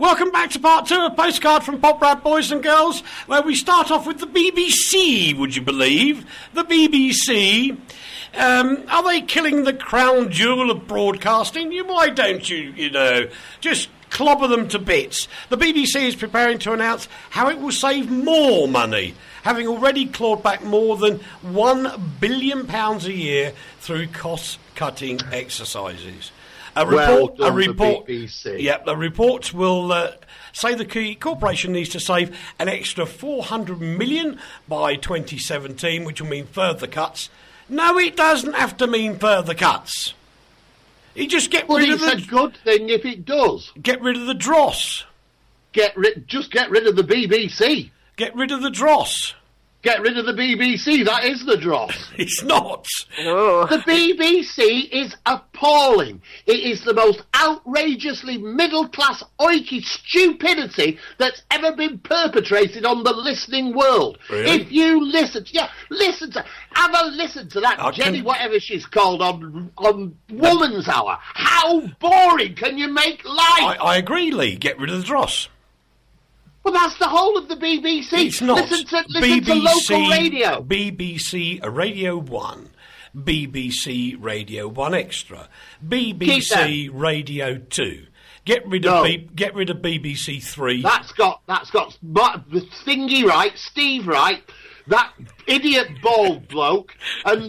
Welcome back to part 2 of Postcard from Pop Rap Boys and Girls, where we start off with the BBC, would you believe? The BBC. Are they killing the crown jewel of broadcasting? Why don't you just clobber them to bits? The BBC is preparing to announce how it will save more money, having already clawed back more than £1 billion a year through cost-cutting exercises. A report. BBC. Yeah, the report will say the corporation needs to save an extra $400 million by 2017, which will mean further cuts. No, it doesn't have to mean further cuts. You just get rid of it's a good thing if it does. Get rid of the dross. Just get rid of the BBC. Get rid of the dross. Get rid of the BBC. That is the dross. It's not. Oh. The BBC is appalling. It is the most outrageously middle-class, oiky stupidity that's ever been perpetrated on the listening world. Really? If you listen to have a listen to that Jenny, whatever she's called, on Woman's Hour. How boring can you make life? I agree, Lee. Get rid of the dross. Well, that's the whole of the BBC. It's not. Listen to local radio. BBC Radio 1. BBC Radio 1 Extra. BBC Radio 2. Get rid of BBC 3. That's got the thingy right, Steve right, that idiot bald bloke, and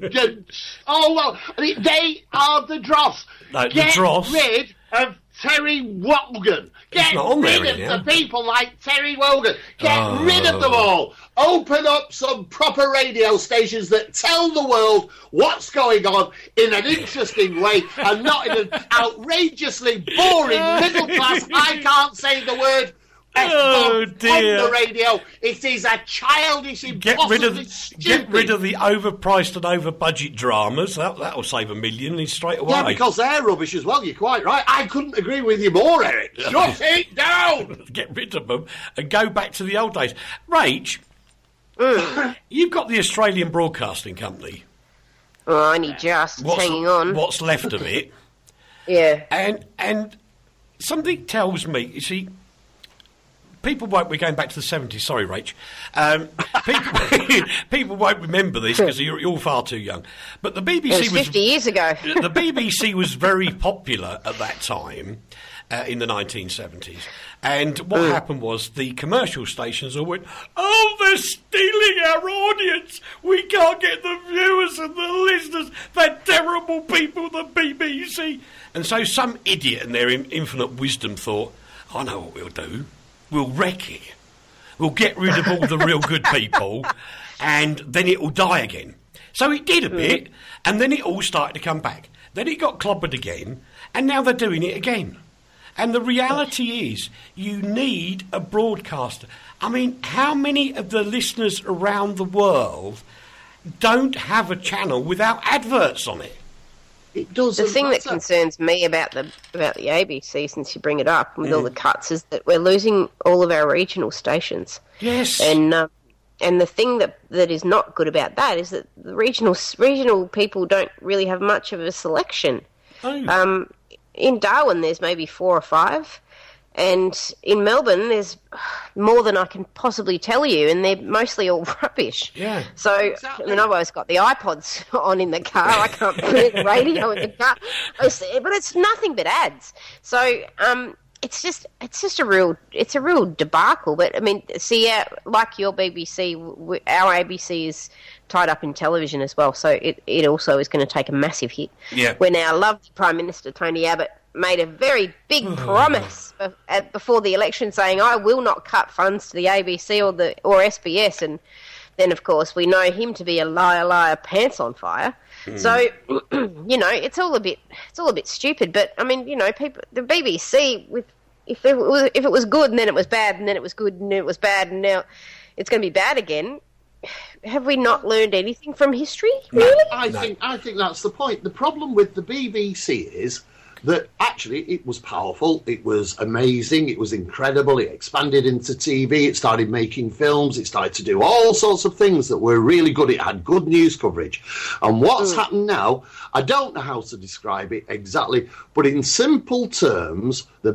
they are the dross. No, Get the dross. rid of Terry Wogan. Get rid of the people like Terry Wogan. Get rid of them all. Open up some proper radio stations that tell the world what's going on in an interesting way and not in an outrageously boring middle class, I can't say the word, Oh dear! On the radio, it is a childish, impossibly stupid. Get rid of the overpriced and over-budget dramas. That'll save $1 million straight away. Yeah, because they're rubbish as well. You're quite right. I couldn't agree with you more, Eric. Shut it down. Get rid of them and go back to the old days. Rach, you've got the Australian Broadcasting Company. Oh, only just hanging on. What's left of it? Yeah. And something tells me, you see. People won't. We're going back to the 70s. Sorry, Rach. People won't remember this because you're all far too young. But the BBC was 50 years ago. The BBC was very popular at that time in the 1970s. And what happened was the commercial stations all went, "Oh, they're stealing our audience. We can't get the viewers and the listeners. They're terrible people, the BBC." And so some idiot in their infinite wisdom thought, "I know what we'll do. We'll wreck it. We'll get rid of all the real good people, and then it will die again." So it did a bit, and then it all started to come back. Then it got clobbered again, and now they're doing it again. And the reality is, you need a broadcaster. I mean, how many of the listeners around the world don't have a channel without adverts on it? It doesn't the thing matter. that concerns me about the ABC, since you bring it up with all the cuts, is that we're losing all of our regional stations. Yes. And the thing that is not good about that is that the regional people don't really have much of a selection. Oh. In Darwin, there's maybe 4 or 5. And in Melbourne, there's more than I can possibly tell you, and they're mostly all rubbish. Yeah. So, Exactly. I mean, I've always got the iPods on in the car. I can't put the radio in the car. But it's nothing but ads. So, it's just a real debacle. But, I mean, see, like your BBC, our ABC is tied up in television as well, so it also is going to take a massive hit. Yeah. When our loved Prime Minister, Tony Abbott, made a very big promise before the election saying, "I will not cut funds to the ABC or SBS," and then of course we know him to be a liar, pants on fire. So it's all a bit stupid. But I mean, the BBC, if it was good and then it was bad and then it was good and then it was bad and now it's going to be bad again. Have we not learned anything from history? Really? I think that's the point. The problem with the BBC is that actually it was powerful, it was amazing, it was incredible, it expanded into TV, it started making films, it started to do all sorts of things that were really good. It had good news coverage. And what's happened now, I don't know how to describe it exactly, but in simple terms, the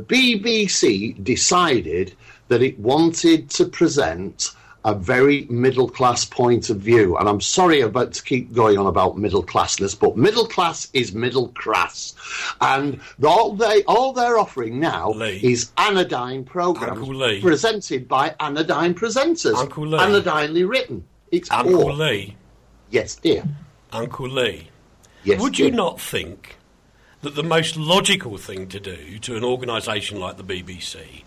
BBC decided that it wanted to present a very middle-class point of view. And I'm sorry about to keep going on about middle-classness, but middle class is middle crass. And all they're offering now is anodyne programmes presented by anodyne presenters. Uncle Lee. Anodyne written. It's Uncle Lee. Yes, dear. Uncle Lee. Yes, Would dear. you not think that the most logical thing to do to an organisation like the BBC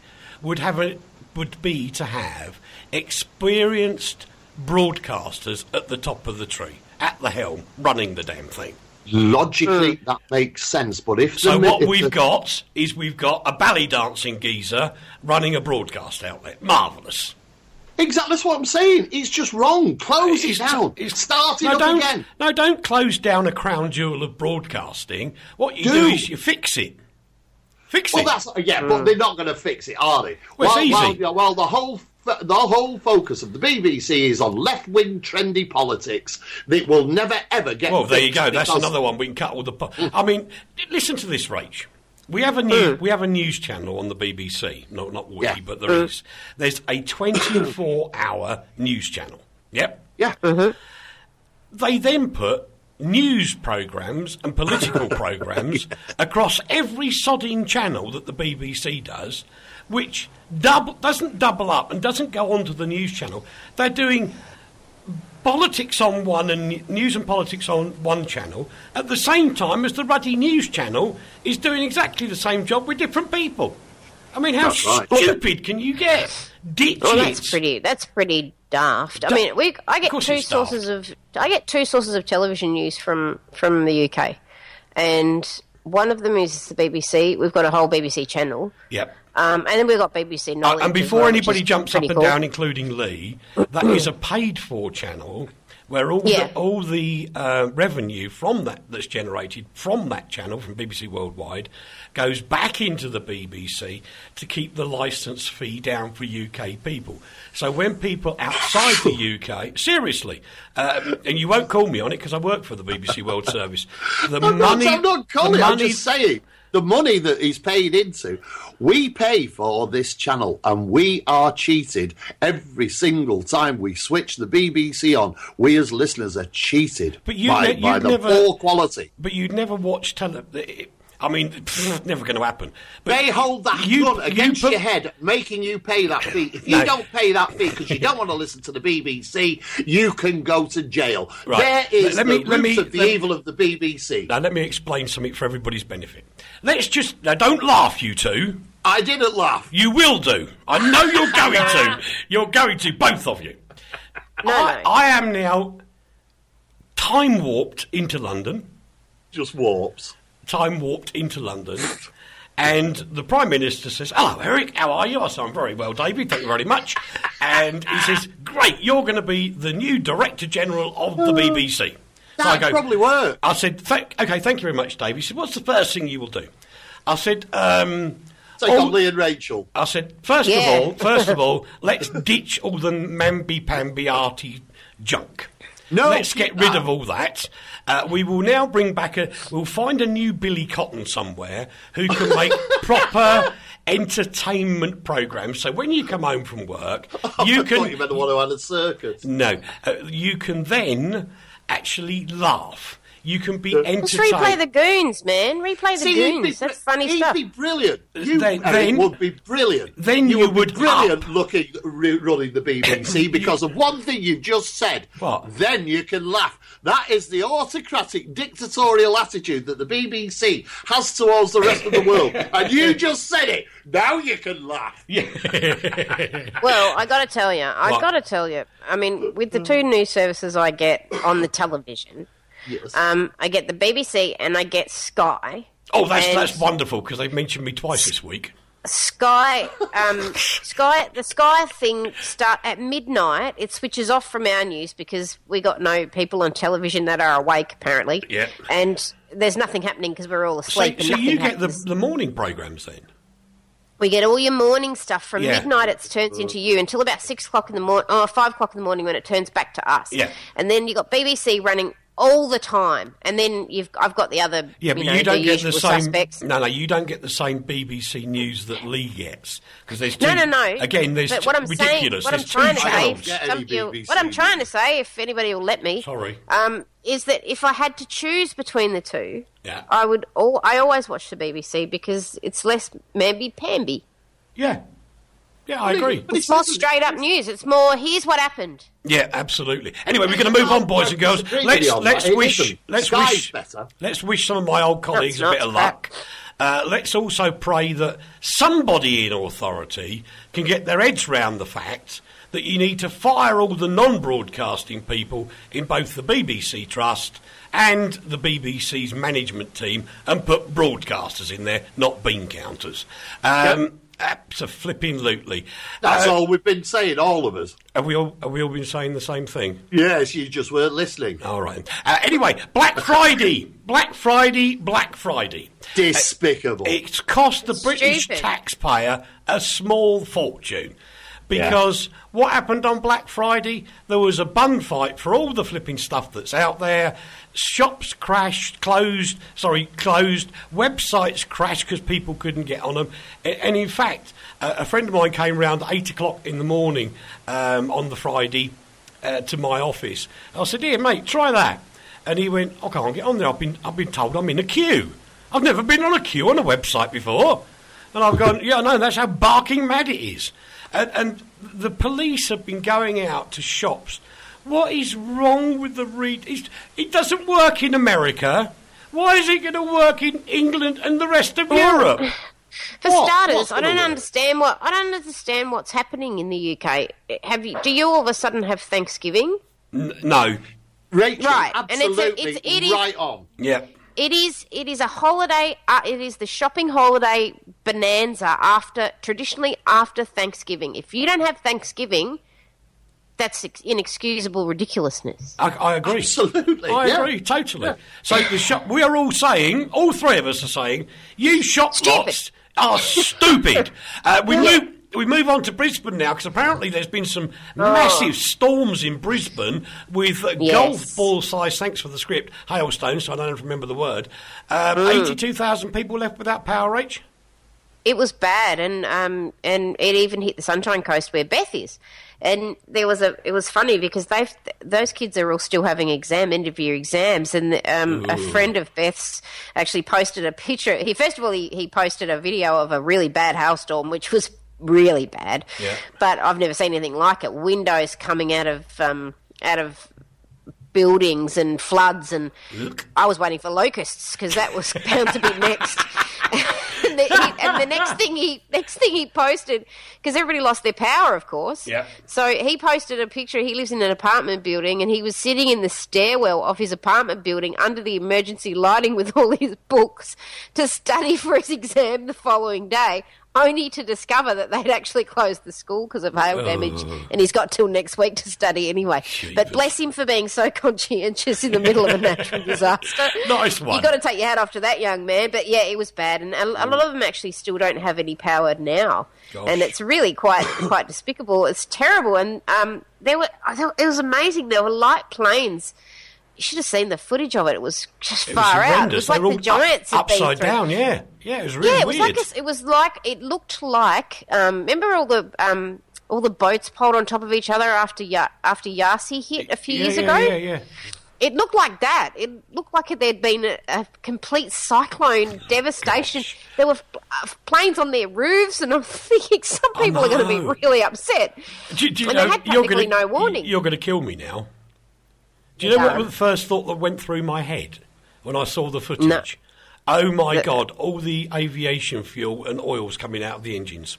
would be to have experienced broadcasters at the top of the tree, at the helm, running the damn thing? Logically, that makes sense, but if... So what we've got is we've got a ballet dancing geezer running a broadcast outlet. Marvellous. Exactly, that's what I'm saying. It's just wrong. Close it down. Start it up again. No, don't close down a crown jewel of broadcasting. What you do is you fix it. Well, that's but they're not going to fix it, are they? Well, it's easy. Well, the whole focus of the BBC is on left-wing trendy politics that will never ever get. Well, there you go. That's another one. We can cut all the. I mean, listen to this, Rach. We have a news channel on the BBC. No, not we, but there is. There's a 24-hour news channel. Yep. Yeah. They then put news programmes and political programmes across every sodding channel that the BBC does, which doesn't double up and doesn't go onto the news channel. They're doing politics on one and news and politics on one channel at the same time as the ruddy news channel is doing exactly the same job with different people. I mean, how stupid can you get? Ditch it. That's pretty daft. I mean, I get two sources of television news from the UK, and one of them is the BBC. We've got a whole BBC channel. Yep. And then we've got BBC Knowledge. And before anybody jumps up and down, including Lee, that is a paid-for channel where all the revenue from that's generated from that channel, from BBC Worldwide, goes back into the BBC to keep the licence fee down for UK people. So when people outside the UK, seriously, and you won't call me on it because I work for the BBC World Service, I'm not calling, I'm just saying. The money that he's paid into, we pay for this channel, and we are cheated every single time we switch the BBC on. We as listeners are cheated by the poor quality. But you'd never watch television. I mean, it's never going to happen. But they hold that gun against your head, making you pay that fee. If you don't pay that fee because you don't want to listen to the BBC, you can go to jail. Right. There is the root of the evil of the BBC. Now, let me explain something for everybody's benefit. Now, don't laugh, you two. I didn't laugh. You will do. I know you're going to. You're going to, both of you. I am now time-warped into London. Just warps. Time-warped into London. And the Prime Minister says, "Hello, Eric, how are you?" I say, "I'm very well, David, thank you very much." And he says, "Great, you're going to be the new Director General of the BBC." That probably work. I said, thank you very much, Dave. He said, "What's the first thing you will do?" I said, Take on Lee and Rachel. I said, first of all, let's ditch all the mamby-pamby-arty junk. No, let's get rid of all that. We will now bring back we'll find a new Billy Cotton somewhere who can make proper entertainment programmes. So when you come home from work, you thought you meant the one who had a circus. No, you can then actually laugh. You can be entertained. Just replay the Goons, man. Replay the Goons. That's funny stuff. He'd be brilliant. Then would be brilliant. Then you would be brilliant running the BBC because of one thing you've just said. What? Then you can laugh. That is the autocratic, dictatorial attitude that the BBC has towards the rest of the world. And you just said it. Now you can laugh. Yeah. Well, I got to tell you. I mean, with the two news services I get on the television. Yes. I get the BBC and I get Sky. Oh, that's wonderful because they've mentioned me twice this week. Sky, the Sky thing start at midnight. It switches off from our news because we got no people on television that are awake apparently. Yeah. And there's nothing happening because we're all asleep. So you get the morning programmes then? We get all your morning stuff from midnight. It turns into you until about 6 o'clock in the morning, or 5 o'clock in the morning when it turns back to us. Yeah. And then you got BBC running all the time, and then I've got the other. Yeah, but you don't get the same. Suspects. No, you don't get the same BBC news that Lee gets because there's no. Again, there's but what I'm ridiculous. Saying, what I'm trying to say, if anybody will let me, is that if I had to choose between the two, I always watch the BBC because it's less mamby-pamby. Yeah. Yeah, I agree. But it's more straight up news. It's more, here's what happened. Yeah, absolutely. Anyway, we're going to move on, boys and girls. Let's wish some of my old colleagues a bit of luck. Let's also pray that somebody in authority can get their heads round the fact that you need to fire all the non-broadcasting people in both the BBC Trust and the BBC's management team and put broadcasters in there, not bean counters. Abso-flipping-lutely. That's all we've been saying, all of us. Have we all been saying the same thing? Yes, you just weren't listening. All right. Anyway, Black Friday. Black Friday. Despicable. It's cost the British taxpayer a small fortune. Because what happened on Black Friday? There was a bun fight for all the flipping stuff that's out there. Shops closed. Websites crashed because people couldn't get on them. And in fact, a friend of mine came round at 8 o'clock in the morning on the Friday to my office. I said, "Here, mate, try that." And he went, "I can't get on there. I've been told I'm in a queue. I've never been on a queue on a website before." And I've gone, "Yeah, I know. That's how barking mad it is." And the police have been going out to shops. What is wrong with the it doesn't work in America. Why is it going to work in England and the rest of Europe? For starters, I don't understand what's happening in the UK. Do you all of a sudden have Thanksgiving? No. Rachel, right, absolutely, and it is right on. Yeah. It is a holiday. It is the shopping holiday bonanza traditionally after Thanksgiving. If you don't have Thanksgiving, that's inexcusable ridiculousness. I agree. Absolutely. I agree, totally. Yeah. So we are all saying, all three of us are saying, you shop lots are stupid. We move on to Brisbane now, because apparently there's been some massive storms in Brisbane with golf ball-sized, thanks for the script, hailstones, so I don't remember the word. 82,000 people left without power, Rach? It was bad, and it even hit the Sunshine Coast where Beth is. And it was funny because those kids are all still having end-of-year exams, and a friend of Beth's actually posted a picture. He posted a video of a really bad hailstorm, which was really bad, but I've never seen anything like it. Windows coming out of buildings and floods, and I was waiting for locusts because that was bound to be next. and the next thing he posted, because everybody lost their power, of course. Yeah. So he posted a picture. He lives in an apartment building, and he was sitting in the stairwell of his apartment building under the emergency lighting with all his books to study for his exam the following day, only to discover that they'd actually closed the school because of hail damage, and he's got till next week to study anyway. Jeepers. But bless him for being so conscientious in the middle of a natural disaster. Nice one. You've got to take your hat off to that young man. But yeah, it was bad, and a lot of them actually still don't have any power now. Gosh. And it's really quite despicable. It's terrible, and it was amazing. There were light planes. You should have seen the footage of it. It was just far out. It was like the Giants upside down. Yeah, it was really weird. It looked like. Remember all the boats pulled on top of each other after Yasi hit a few years ago. Yeah. It looked like that. It looked like there'd been a complete cyclone devastation. Gosh. There were planes on their roofs, and I'm thinking some people are going to be really upset. Do you and they had practically no warning. You're going to kill me now. Do you know what the first thought that went through my head when I saw the footage? No. Oh, my God, all the aviation fuel and oil's coming out of the engines.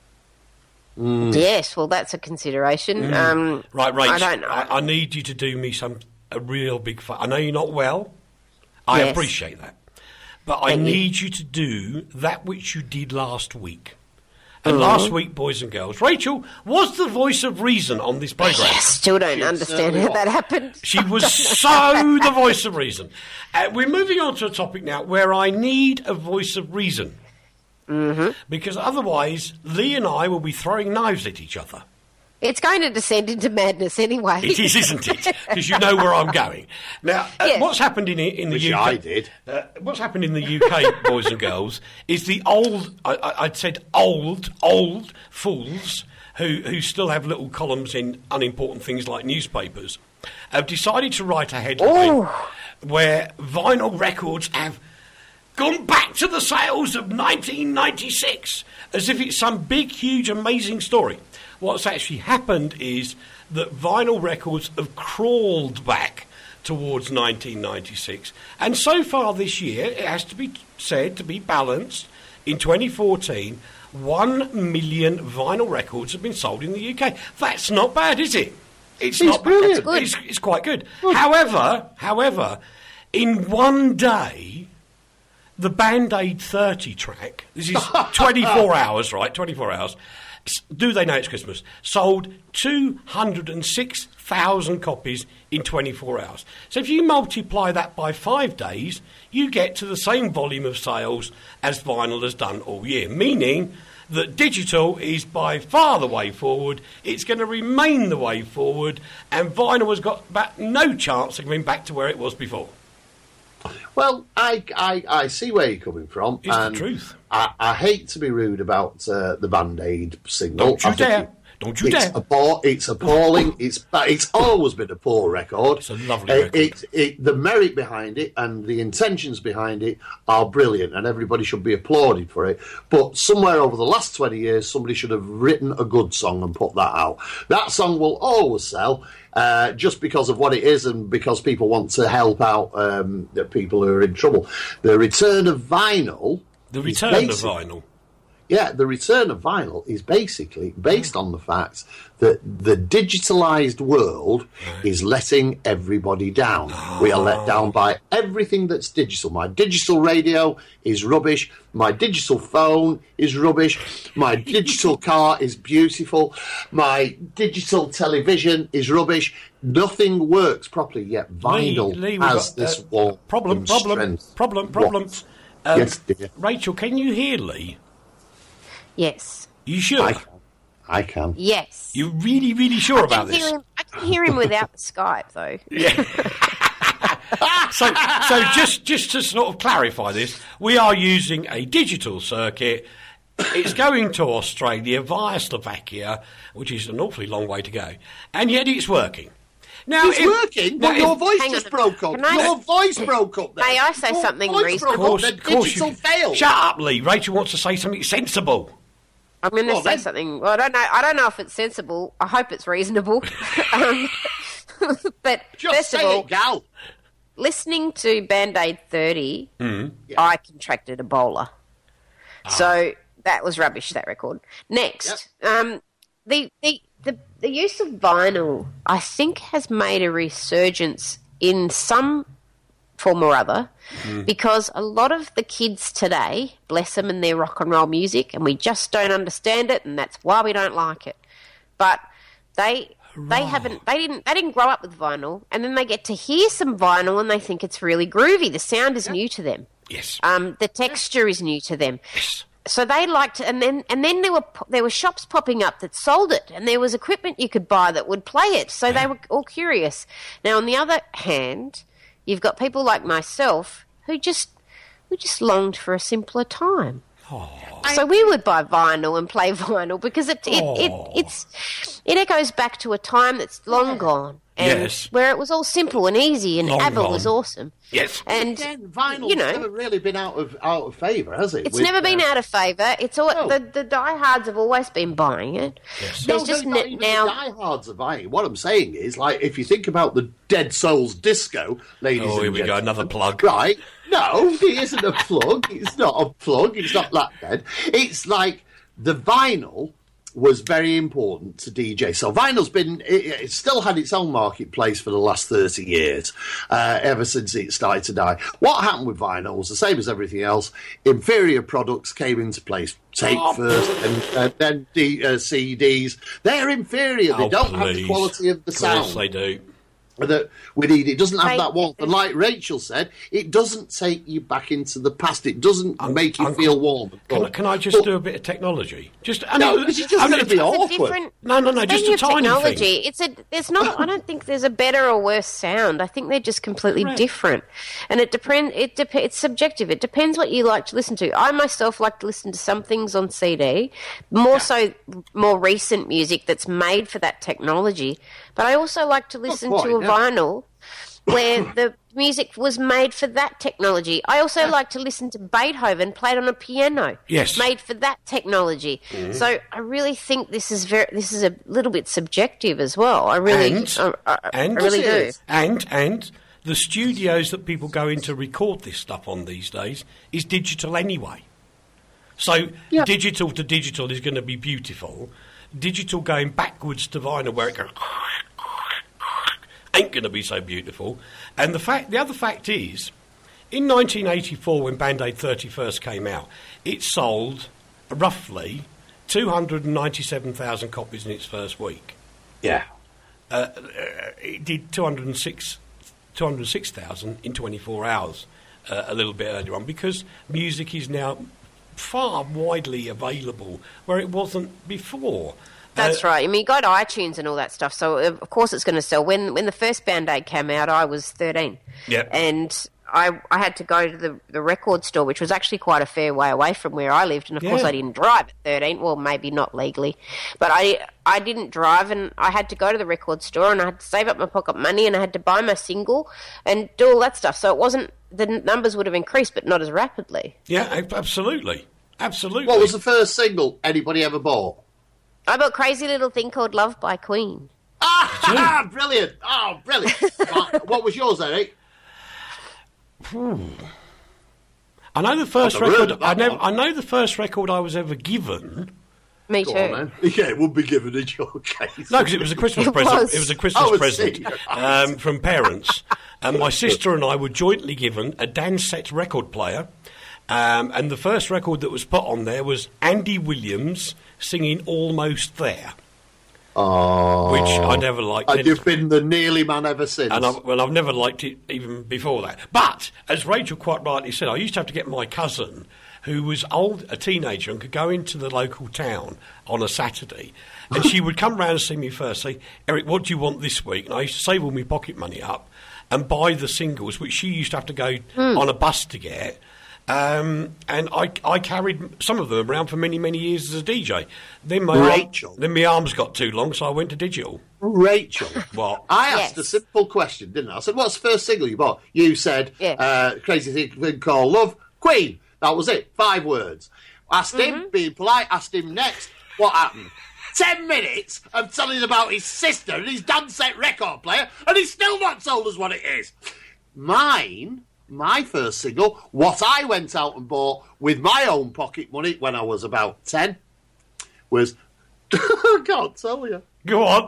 Yes, well, that's a consideration. Right, Rach, I don't know. I need you to do me a real big favour. I know you're not well. I appreciate that. But I need you to do that which you did last week. And last week, boys and girls, Rachel was the voice of reason on this programme. I still don't understand how that happened. She was so the voice of reason. We're moving on to a topic now where I need a voice of reason. Mm-hmm. Because otherwise, Lee and I will be throwing knives at each other. It's going to descend into madness anyway. It is, isn't it? Because you know where I'm going. Now, what's happened in the UK? I did. What's happened in the UK, boys and girls, is the I'd said old fools who still have little columns in unimportant things like newspapers have decided to write a headline where vinyl records have gone back to the sales of 1996 as if it's some big, huge, amazing story. What's actually happened is that vinyl records have crawled back towards 1996. And so far this year, it has to be said, to be balanced, in 2014, 1 million vinyl records have been sold in the UK. That's not bad, is it? It's not brilliant. bad. It's quite good. However, in one day, the Band-Aid 30 track, this is 24 hours, right? 24 hours. Do They Know It's Christmas? Sold 206,000 copies in 24 hours. So if you multiply that by 5 days, you get to the same volume of sales as vinyl has done all year, meaning that digital is by far the way forward. It's going to remain the way forward, and vinyl has got no chance of going back to where it was before. Well, I see where you're coming from. It's the truth. I hate to be rude about the Band-Aid single. Don't you dare. Don't you dare. It's appalling. It's always been a poor record. It's a lovely record. The merit behind it and the intentions behind it are brilliant, and everybody should be applauded for it. But somewhere over the last 20 years, somebody should have written a good song and put that out. That song will always sell. Just because of what it is and because people want to help out the people who are in trouble. The return of vinyl... Yeah, the return of vinyl is basically based on the fact that the digitalised world is letting everybody down. We are let down by everything that's digital. My digital radio is rubbish. My digital phone is rubbish. My digital car is beautiful. My digital television is rubbish. Nothing works properly, yet vinyl has this problem. Yes, dear. Rachel, can you hear Lee? Yes. You sure? I can. Yes. You're really, really sure about this? I can hear him without the Skype, though. Yeah. So just to sort of clarify this, we are using a digital circuit. It's going to Australia via Slovakia, which is an awfully long way to go, and yet it's working. Now, it's working, but your voice just broke up. Your voice broke up there. May I say something reasonable? The digital failed. Shut up, Lee. Rachel wants to say something sensible. I'm going to say something. Well, I don't know if it's sensible. I hope it's reasonable. But just first say of all, it, gal. Listening to Band-Aid 30, I contracted Ebola. So that was rubbish, that record. Next, the use of vinyl, I think, has made a resurgence in some form or other because a lot of the kids today, bless them and their rock and roll music, and we just don't understand it, and that's why we don't like it. But they didn't grow up with vinyl, and then they get to hear some vinyl and they think it's really groovy. The sound is new to them. Yes. The texture is new to them. Yes. So they liked it, and then there were shops popping up that sold it, and there was equipment you could buy that would play it. So they were all curious. Now, on the other hand, you've got people like myself who just longed for a simpler time. Oh. So we would buy vinyl and play vinyl because it echoes back to a time that's long gone. And where it was all simple and easy, and ABBA was awesome. Yes. And again, vinyl's never really been out of favour, has it? It's never been out of favour. It's all the diehards have always been buying it. Yes. There's just now the diehards are buying it. What I'm saying is, like, if you think about the Dead Souls disco, ladies and gentlemen. Oh, here we go, another plug. Right. No, it isn't a plug. It's not a plug. It's not that dead. It's like the vinyl was very important to DJ. So vinyl's it's still had its own marketplace for the last 30 years, ever since it started to die. What happened with vinyl was the same as everything else. Inferior products came into place. Tape first, and then CDs. They're inferior. They don't have the quality of the sound. Of course they do. That we need. It doesn't have that warmth. And like Rachel said, it doesn't take you back into the past. It doesn't make you feel warm. Can I just do a bit of technology? Because you're just going to be awkward. No, just a tiny technology. thing. It's not. I don't think there's a better or worse sound. I think they're just completely different, and it depends. It's subjective. It depends what you like to listen to. I myself like to listen to some things on CD, more recent music that's made for that technology. But I also like to listen to a vinyl where the music was made for that technology. I also like to listen to Beethoven played on a piano, made for that technology. Mm-hmm. So I really think this is a little bit subjective as well. I really do. And the studios that people go in to record this stuff on these days is digital anyway. So digital to digital is going to be beautiful. Digital going backwards to vinyl where it goes ain't going to be so beautiful. And the other fact is, in 1984 when Band-Aid 30 first came out, it sold roughly 297,000 copies in its first week. Yeah. It did 206,000 in 24 hours a little bit earlier on, because music is now far widely available where it wasn't before. That's right. I mean, you got iTunes and all that stuff, so of course it's going to sell. When the first Band-Aid came out, I was 13. Yep. And I had to go to the record store, which was actually quite a fair way away from where I lived. And, of course, I didn't drive at 13. Well, maybe not legally. But I didn't drive, and I had to go to the record store, and I had to save up my pocket money, and I had to buy my single and do all that stuff. So it wasn't – the numbers would have increased, but not as rapidly. Yeah, absolutely. Absolutely. What was the first single anybody ever bought? I bought Crazy Little Thing Called Love by Queen. Ah, brilliant. Oh, brilliant. What was yours, Eric? I know the first record. I know the first record I was ever given. Me too. On, yeah, it wouldn't be given in your case. No, because it was a Christmas present. It was a Christmas present from parents. And my sister and I were jointly given a Dansette record player. And the first record that was put on there was Andy Williams singing Almost There. Oh. Which I never liked. And you've been the nearly man ever since. And I've never liked it even before that. But, as Rachel quite rightly said, I used to have to get my cousin, who was a teenager, and could go into the local town on a Saturday, and she would come round and see me first, say, Eric, what do you want this week? And I used to save all my pocket money up and buy the singles, which she used to have to go on a bus to get. And I carried some of them around for many, many years as a DJ. Then my arms got too long, so I went to digital. Rachel, what? I asked a simple question, didn't I? I said, "What's the first single you bought?" You said, "Crazy Thing Called Love." Queen. That was it. 5 words. Asked him, being polite. Asked him next. What happened? 10 minutes of telling about his sister and his Dansette record player, and he's still not told us what it is. My first single, what I went out and bought with my own pocket money when I was about 10, was... I can't tell you. Go on.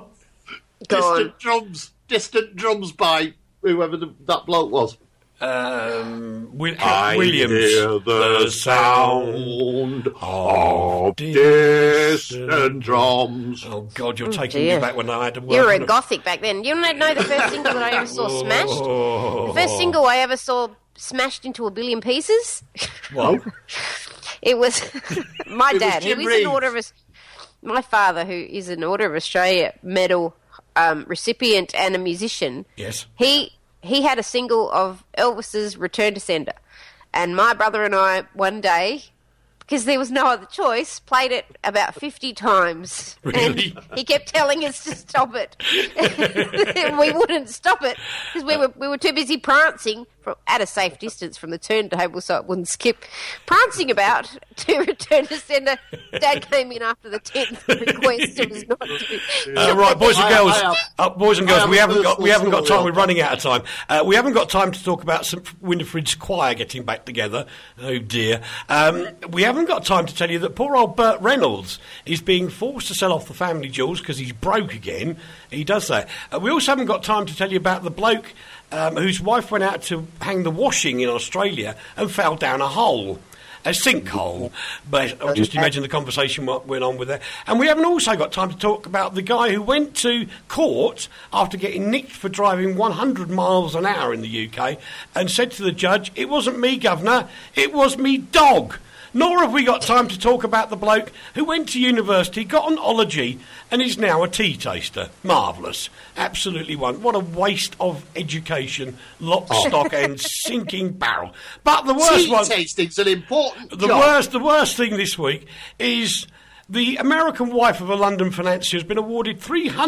Distant Drums by whoever that bloke was. Williams. Hear the sound of distant drums. Oh, God, you're taking me back when I had to work. You were a gothic back then. You don't know the first single that I ever saw smashed? The first single I ever saw smashed into a billion pieces? What? It was my dad, who is an Order of... My father, who is an Order of Australia medal recipient and a musician. Yes. He had a single of Elvis's Return to Sender. And my brother and I, one day, because there was no other choice, played it about 50 times. Really? And he kept telling us to stop it. And we wouldn't stop it because we were too busy prancing at a safe distance from the turntable so it wouldn't skip. Prancing about to Return to Sender. Dad came in after the 10th request. It was not to... Right, boys and girls, we haven't got time. We're running out of time. We haven't got time to talk about St Winifred's choir getting back together. Oh dear. We haven't haven't got time to tell you that poor old Burt Reynolds is being forced to sell off the family jewels because he's broke again. He does that. We also haven't got time to tell you about the bloke whose wife went out to hang the washing in Australia and fell down a hole. A sinkhole, but I'll just imagine the conversation what went on with that. And we haven't also got time to talk about the guy who went to court after getting nicked for driving 100 miles an hour in the UK and said to the judge, "It wasn't me, governor, it was me dog." Nor have we got time to talk about the bloke who went to university, got an ology, and is now a tea taster. Marvellous. Absolutely one. What a waste of education, lock, stock, and sinking barrel. But the worst one... Tea tasting's an important job. The worst thing this week is... the American wife of a London financier has been awarded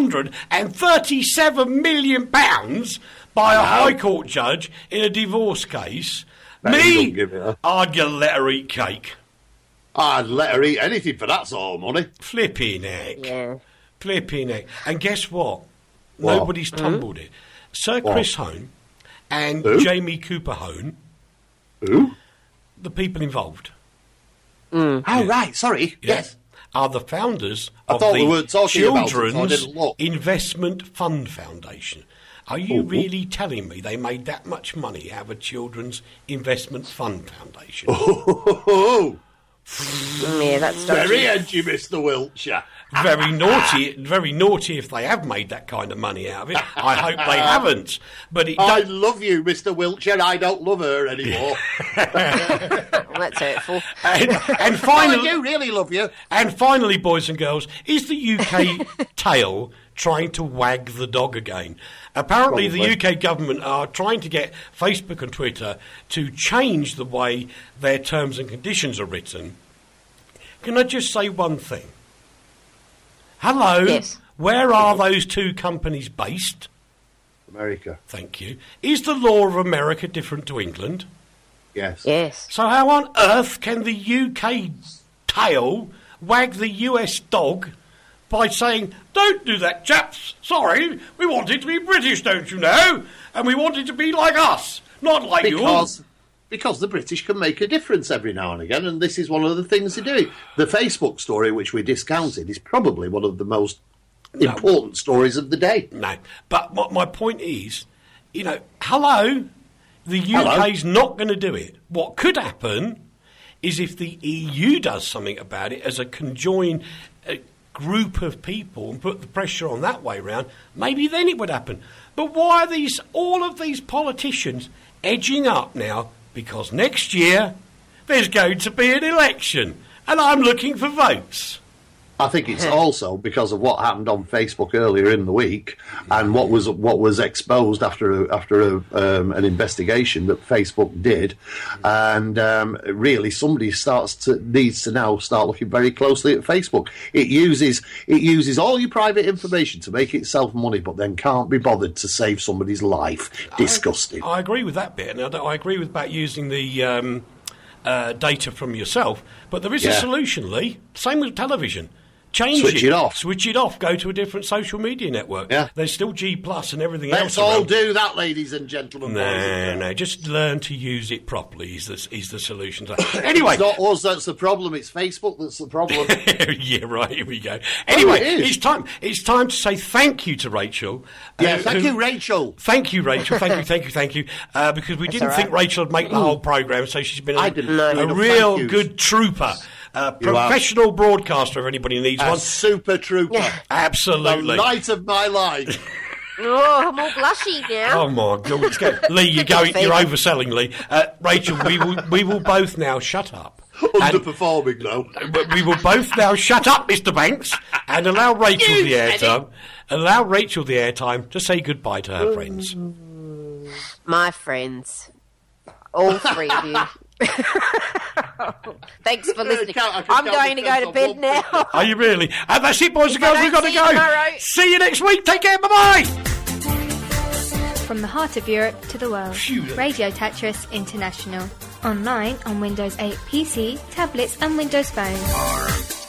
£337 million by a High Court judge in a divorce case. Me, I'd let her eat cake. I'd let her eat anything for that sort of money. Flipping heck. Yeah. Flipping heck. And guess what? Nobody's tumbled it. Sir Chris Hone and Jamie Cooper Hone. Who? The people involved. Oh, right, sorry. Yes. Are the founders of the Children's about it, Investment Fund Foundation. Are you really telling me they made that much money out of a Children's Investment Fund Foundation? Yeah, that's very edgy, Mr. Wiltshire. Very naughty if they have made that kind of money out of it. I hope they haven't. But I love you, Mr. Wiltshire. I don't love her anymore. Well, that's hurtful. And finally, I do really love you. And finally, boys and girls, is the UK tail trying to wag the dog again? Apparently, the UK government are trying to get Facebook and Twitter to change the way their terms and conditions are written. Can I just say one thing? Hello? Yes. Where are those two companies based? America. Thank you. Is the law of America different to England? Yes. Yes. So how on earth can the UK tail wag the US dog by saying, "Don't do that, chaps. Sorry, we want it to be British, don't you know? And we want it to be like us, not like you." Because the British can make a difference every now and again, and this is one of the things they do. The Facebook story, which we discounted, is probably one of the most important stories of the day. No, but my point is, hello, the UK's not going to do it. What could happen is if the EU does something about it as a conjoined group of people and put the pressure on that way round, maybe then it would happen. But why are all of these politicians edging up now? Because next year there's going to be an election and I'm looking for votes. I think it's also because of what happened on Facebook earlier in the week and what was exposed after an investigation that Facebook did, and really somebody needs to now start looking very closely at Facebook. It uses all your private information to make itself money, but then can't be bothered to save somebody's life. Disgusting. I agree with that bit, and I agree with about using the data from yourself, but there is a solution, Lee. Same with television. Switch it off. Go to a different social media network. Yeah. There's still G+ and everything else. Let's all do that, ladies and gentlemen. No. Just learn to use it properly. Is the solution. Anyway, it's not us that's the problem. It's Facebook that's the problem. Yeah, right. Here we go. Anyway, it's time to say thank you to Rachel. Thank you, Rachel. Thank you, Rachel. Thank you. Because we didn't think Rachel would make the whole programme, so she's been a real good trooper. Professional broadcaster, if anybody needs one. Super trooper. Absolutely. The light of my life. Oh, I'm all blushy now. Oh, my God. Lee, you're overselling, Lee. Rachel, we will both now shut up. Underperforming, though. We will both now shut up, Mr. Banks, and allow Rachel the airtime. Allow Rachel the airtime to say goodbye to her friends. My friends. All three of you. Thanks for listening. I'm going to go to bed now. Are you really? And that's it, boys and girls. We've got to go. Tomorrow. See you next week. Take care. Bye-bye. From the heart of Europe to the world. Radio Tetris International. Online on Windows 8 PC, tablets and Windows Phone.